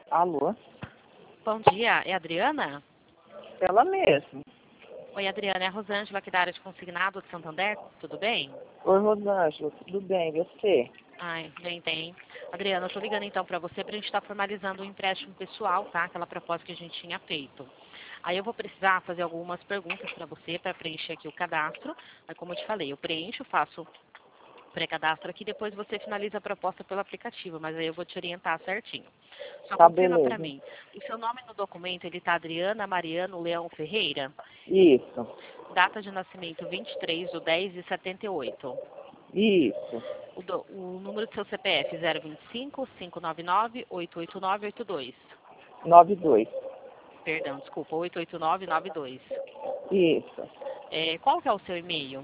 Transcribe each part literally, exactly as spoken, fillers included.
Alô? Bom dia, é a Adriana? Ela mesma. Oi, Adriana, é a Rosângela aqui da área de consignado de Santander, tudo bem? Oi, Rosângela, tudo bem? E você? Ai, bem, bem. Adriana, eu tô ligando então para você para a gente estar formalizando o empréstimo pessoal, tá? Aquela proposta que a gente tinha feito. Aí eu vou precisar fazer algumas perguntas para você para preencher aqui o cadastro. Aí, como eu te falei, eu preencho, faço pré-cadastro aqui, depois você finaliza a proposta pelo aplicativo, mas aí eu vou te orientar certinho. Só Tá, confirma para beleza. mim. O seu nome no documento, ele tá Adriana Mariano Leão Ferreira? Isso, Data de nascimento vinte e três de dez de setenta e oito. isso. O, do, o número do seu C P F zero vinte e cinco, cinco nove nove, oito oito nove oito dois. Nove dois. Perdão, desculpa, oito oito nove nove dois. Isso. É, qual que é o seu e-mail?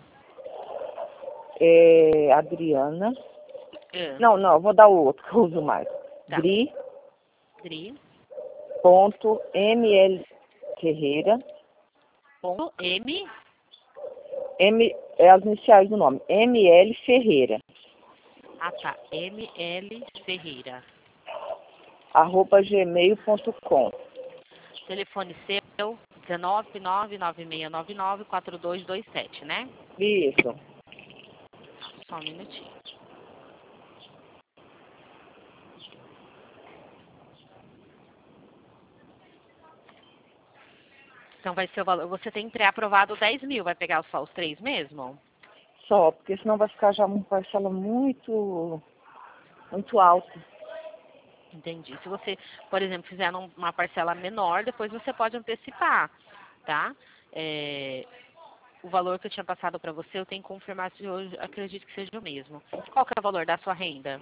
É Adriana. É, Não, não, eu vou dar o outro que eu uso mais. tá. Dri Dri. ponto M L Ferreira. Ponto M. M é as iniciais do nome. M L Ferreira. Ah, tá. M L Ferreira. Arroba gmail ponto com. Telefone seu, dezenove, nove nove seis nove nove, quatro dois dois sete, né? Isso. Só um minutinho. Então vai ser o valor. Você tem pré-aprovado dez mil, vai pegar só os três mesmo? Só, porque senão vai ficar já uma parcela muito, muito alta. Entendi. Se você, por exemplo, fizer num- uma parcela menor, depois você pode antecipar, tá? É, o valor que eu tinha passado para você, eu tenho que confirmar se hoje, acredito que seja o mesmo. Qual que é o valor da sua renda?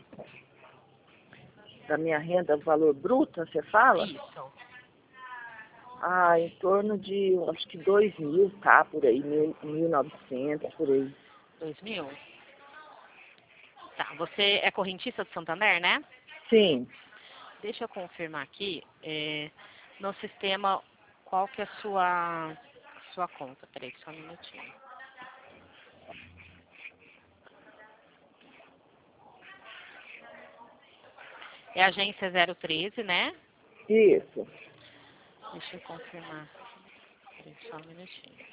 Da minha renda, valor bruto, você fala? Isso. Ah, em torno de, acho que dois mil, tá? Por aí, mil, mil e novecentos, por aí. Dois mil? Tá. Você é correntista do Santander, né? Sim, Deixa eu confirmar aqui, é, no sistema, qual que é a sua, sua conta. Peraí, só um minutinho. É a agência zero treze, né? isso. Deixa eu confirmar. Peraí, só um minutinho.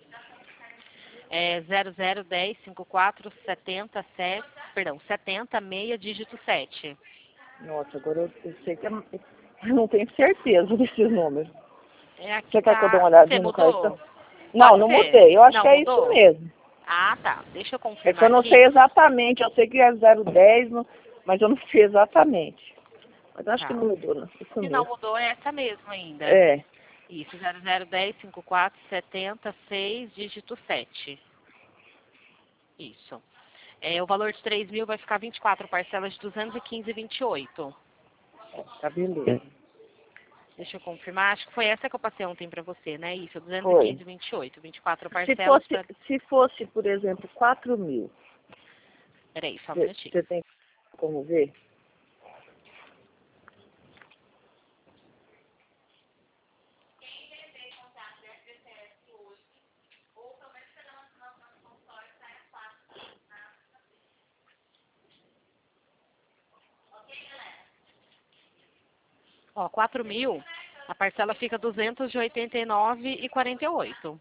É zero zero dez cinquenta e quatro setenta sete, perdão, setenta meia dígito sete. Nossa, agora eu, eu sei que eu, eu não tenho certeza desses números. É aqui Você quer que eu dê tá. uma Você olhadinha no cartão? mudou? Não, Pode não ser? mudei. Eu acho que Não é isso mudou? mesmo. Ah, tá. Deixa eu É que confirmar eu não aqui. sei exatamente. Eu sei que é zero dez, no- mas eu não sei exatamente. Mas eu acho que Tá. não mudou, não. Isso Se não mesmo. mudou, é essa mesmo ainda. É, Isso, zero zero dez cinquenta e quatro setenta seis dígito sete. Isso. É, o valor de três mil vai ficar vinte e quatro parcelas de duzentos e quinze e vinte e oito. tá beleza. Deixa eu confirmar. Acho que foi essa que eu passei ontem pra você, né? Isso, duzentos e Foi. quinze e vinte e oito. vinte e quatro Se parcelas fosse, para... se fosse, por exemplo, quatro mil, Peraí, só um minutinho. você tem como ver? Ó, quatro mil, a parcela fica duzentos e oitenta e nove e quarenta e oito.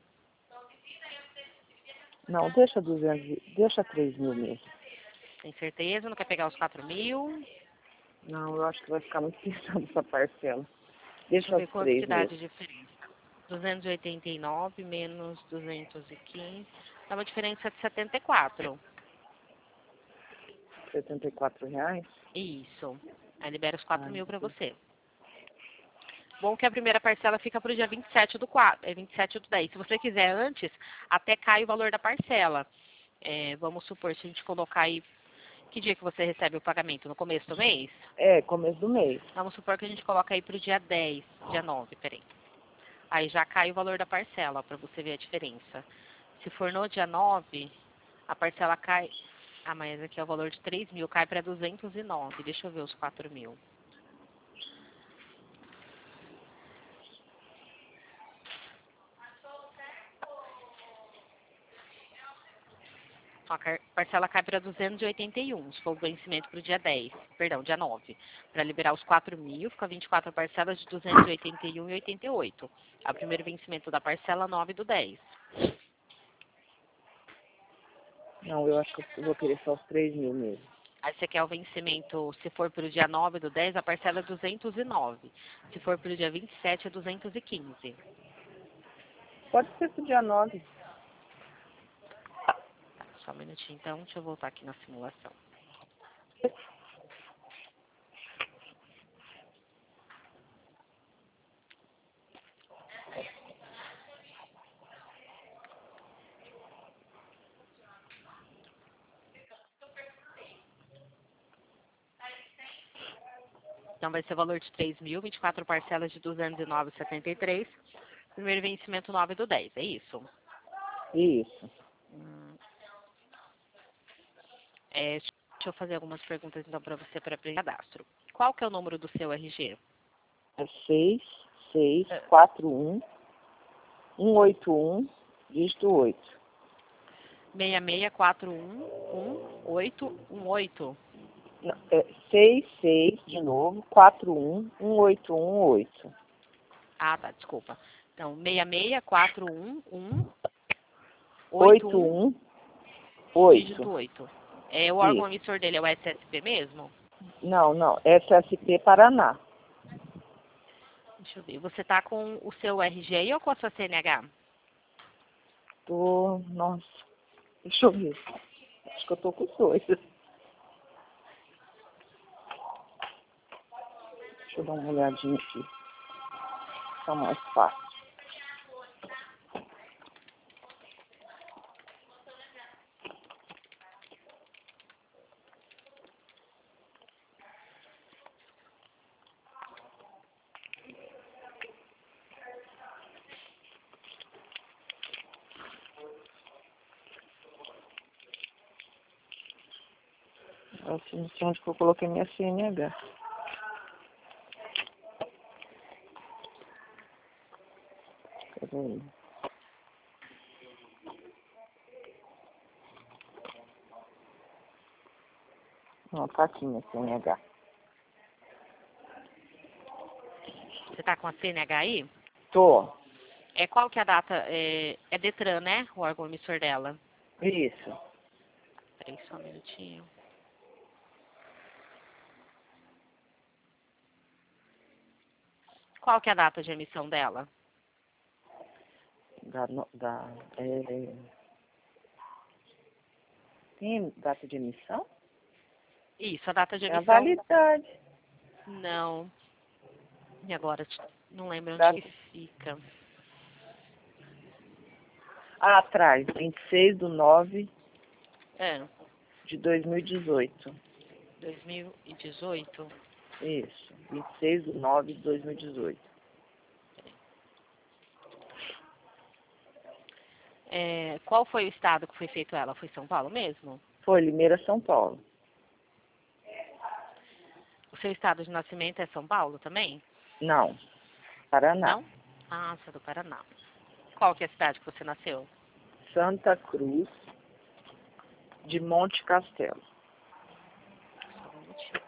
Não, deixa duzentos, e- deixa três mil mesmo. Tem certeza? Não quer pegar os quatro mil? Não, eu acho que vai ficar muito pesada essa parcela. Deixa eu Deixa ver os quanto três que dá mesmo. de diferença. duzentos e oitenta e nove menos duzentos e quinze. Dá uma diferença de setenta e quatro. Setenta e quatro reais? Isso. Aí libera os Ah, quatro mil para você. Bom que a primeira parcela fica para o dia vinte e sete do quatro, é vinte e sete do dez. Se você quiser antes, até cai o valor da parcela. É, vamos supor, se a gente colocar aí, que dia que você recebe o pagamento? No começo do mês? é, começo do mês. Vamos supor que a gente coloca aí para o dia dez, dia nove, peraí. Aí já cai o valor da parcela, para você ver a diferença. Se for no dia nove, a parcela cai... Ah, mas aqui é o valor de três mil, cai para duzentos e nove. Deixa eu ver os quatro mil. A car- parcela cai para duzentos e oitenta e um, se for o vencimento para o dia dez, perdão, dia nove. Para liberar os quatro mil, fica vinte e quatro parcelas de duzentos e oitenta e um e oitenta e oito. É o primeiro vencimento da parcela nove do dez. Não, eu acho que eu vou querer só os três mil mesmo. Aí você quer o vencimento, se for para o dia nove do dez, a parcela é duzentos e nove. Se for para o dia vinte e sete, é duzentos e quinze. Pode ser pro dia nove. Tá, só um minutinho então, deixa eu voltar aqui na simulação. Então vai ser o valor de três mil, vinte e quatro parcelas de duzentos e nove vírgula setenta e três. Primeiro vencimento nove do dez, é isso? Isso. Hum, é, deixa eu fazer algumas perguntas então para você para abrir cadastro. Qual que é o número do seu R G? É seis, seis, quatro, um, um, oito, um, dígito oito. seis seis quatro um um oito um oito. Não, é seis, seis, de novo, quatro, um, um, oito, um, oito. Ah, tá, desculpa. Então, seis seis quatro um um oito oito, um, um, oito. dígito oito. É, o órgão Isso. emissor dele é o S S P mesmo? Não, não. S S P Paraná. Deixa eu ver. Você tá com o seu R G aí ou com a sua C N H? Tô. Nossa. Deixa eu ver. Acho que eu tô com os dois. Deixa eu dar uma olhadinha aqui. Tá mais fácil. Eu não sei onde que eu coloquei minha C N H. Peraí. Não, tá aqui minha C N H. Você tá com a C N H aí? Tô. É, qual que é a data? É, é Detran, né? O órgão emissor dela. Isso. Peraí só um minutinho. Qual que é a data de emissão dela? Da, no- da, é... Tem data de emissão? Isso, a data de É a emissão. validade. Não. E agora? Não lembro onde Data... que fica. Ah, atrás. vinte e seis de nove É, de dois mil e dezoito. dois mil e dezoito. Isso. vinte e seis de nove de dois mil e dezoito. É, qual foi o estado que foi feito ela? Foi São Paulo mesmo? Foi Limeira, São Paulo. O seu estado de nascimento é São Paulo também? Não. Paraná. Não? Ah, você é do Paraná. Qual que é a cidade que você nasceu? Santa Cruz de Monte Castelo. Só um minutinho.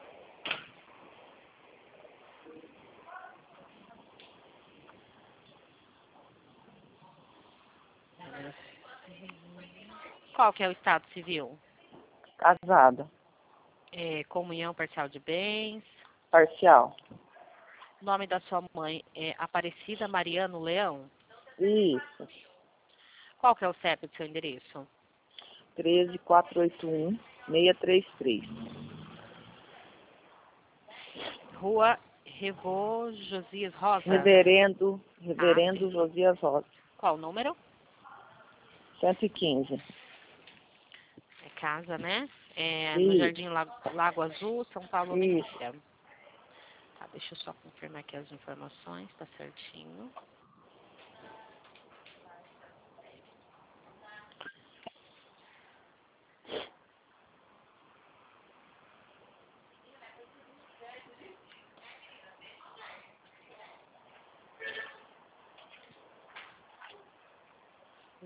Qual que é o estado civil? Casada. É, comunhão parcial de bens. Parcial. O nome da sua mãe é Aparecida Mariano Leão? Isso. Qual que é o C E P do seu endereço? treze, quatrocentos e oitenta e um, seiscentos e trinta e três. Rua Revo Josias Rosa? Reverendo, Ah, Reverendo sim. Josias Rosa. Qual o número? cento e quinze. É casa, né? É no Isso. Jardim Lago, Lago Azul, São Paulo, Isso. Mineira. Tá, deixa eu só confirmar aqui as informações, tá certinho.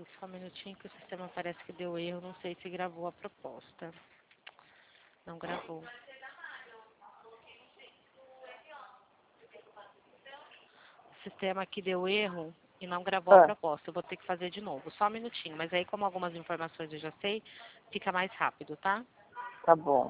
Só um minutinho que o sistema parece que deu erro. Não sei se gravou a proposta. Não gravou. O sistema aqui deu erro e não gravou Ah, a proposta. Eu vou ter que fazer de novo. Só um minutinho. Mas aí, como algumas informações eu já sei, fica mais rápido, tá? tá bom.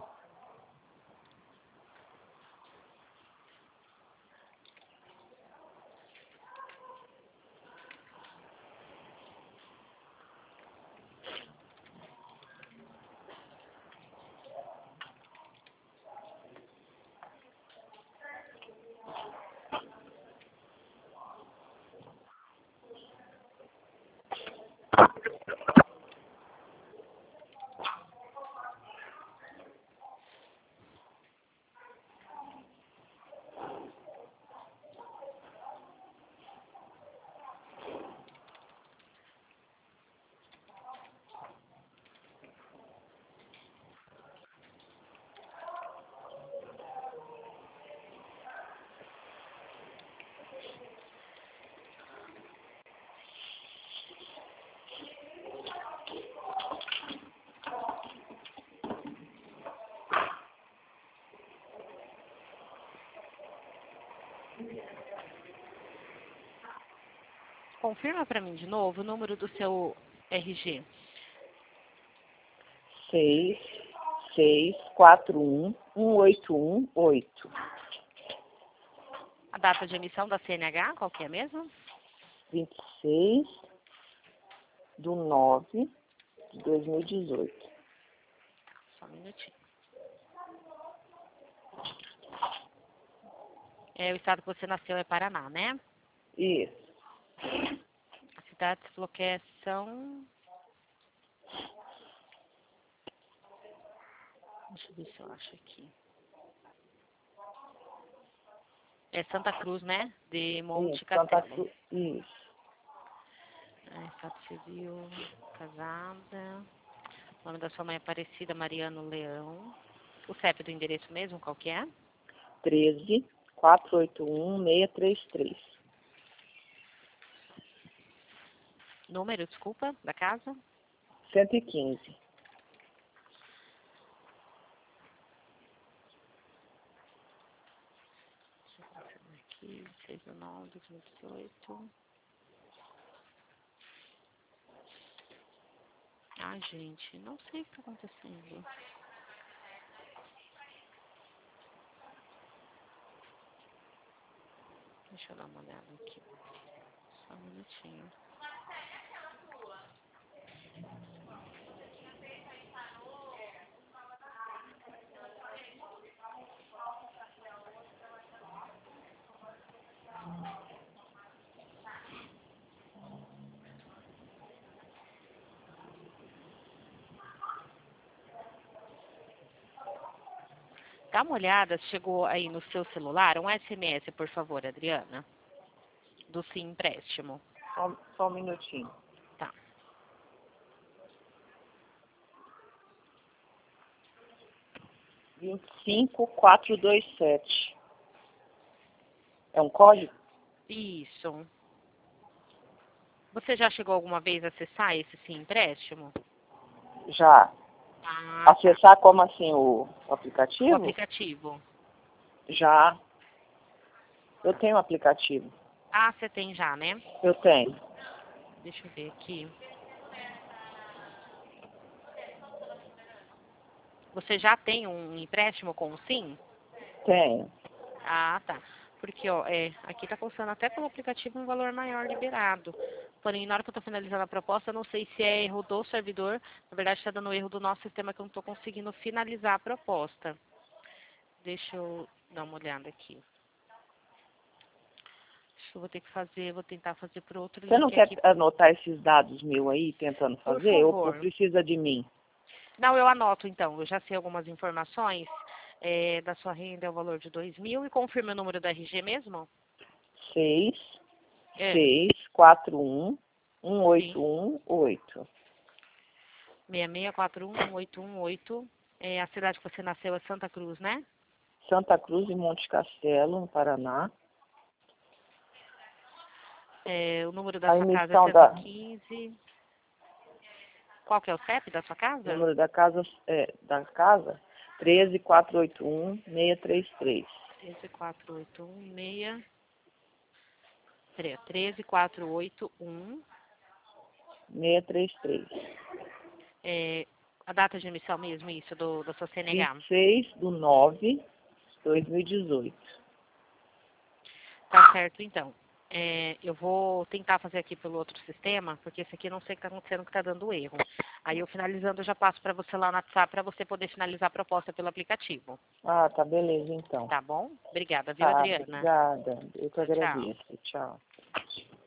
Confirma para mim de novo o número do seu R G. Seis, seis, quatro, um, um, oito, um, oito. A data de emissão da C N H, qual que é mesmo? Vinte e seis do nove de dois mil e dezoito. Só um minutinho. É, o estado que você nasceu é Paraná, né? Isso. A cidade de locação... Deixa eu ver se eu acho aqui. É Santa Cruz, né? De Monte Isso, Santa Castelo. Cruz. Isso. É, estado civil, casada. O nome da sua mãe é Aparecida Mariano Leão. O C E P do endereço mesmo, qual que é? treze, quatrocentos e oitenta e um, seiscentos e trinta e três. Número, desculpa, da casa? cento e quinze. Aqui, seis de nove de dois mil e dezoito. Ah, gente, não sei o que está acontecendo. Deixa eu dar uma olhada aqui. Só um minutinho. Dá uma olhada, se chegou aí no seu celular um S M S, por favor, Adriana. Do Sim Empréstimo. Só, só um minutinho. Tá. vinte e cinco, quatrocentos e vinte e sete. É um código? Isso. Você já chegou alguma vez a acessar esse Sim Empréstimo? Já. Ah, Acessar como assim o, o o aplicativo? aplicativo. Já. Eu tenho o aplicativo. Ah, você tem já, né? Eu tenho. Deixa eu ver aqui. Você já tem um empréstimo com o Sim? Tenho. Ah, tá. Porque, ó, é, aqui tá constando até pelo aplicativo um valor maior liberado. Porém, na hora que eu tô finalizando a proposta, eu não sei se é erro do servidor. Na verdade, está dando erro do nosso sistema que eu não tô conseguindo finalizar a proposta. Deixa eu dar uma olhada aqui. Acho que eu vou ter que fazer, vou tentar fazer por outro Você não link quer aqui. anotar esses dados mil aí, tentando Por fazer? Ou, ou favor. precisa de mim? Não, eu anoto então. Eu já sei algumas informações. É, da sua renda é o valor de dois mil. E confirma o número da R G mesmo? seis, É. seis, quatro, um, um, oito, Sim. um, oito. seis seis quatro um um oito um oito. É, a cidade que você nasceu é Santa Cruz, né? Santa Cruz e Monte Castelo, no Paraná. É, o número da A sua casa é emissão cento e da... quinze. Qual que é o C E P da sua O casa? número da casa é da casa treze quatrocentos e oitenta e um, seiscentos e trinta e três. treze quatrocentos e oitenta e um, seis... Peraí, treze quatrocentos e oitenta e um. seiscentos e trinta e três. É, a data de emissão mesmo, isso, do, da sua C N H. vinte e seis de nove de dois mil e dezoito. Tá certo, então. É, eu vou tentar fazer aqui pelo outro sistema, porque esse aqui eu não sei o que está acontecendo, que está dando erro. Aí eu finalizando, eu já passo para você lá no WhatsApp para você poder finalizar a proposta pelo aplicativo. Ah, tá, beleza, então. Tá bom? Obrigada, viu, Tá, Adriana? obrigada. Eu que Tchau, tchau. agradeço. Tchau.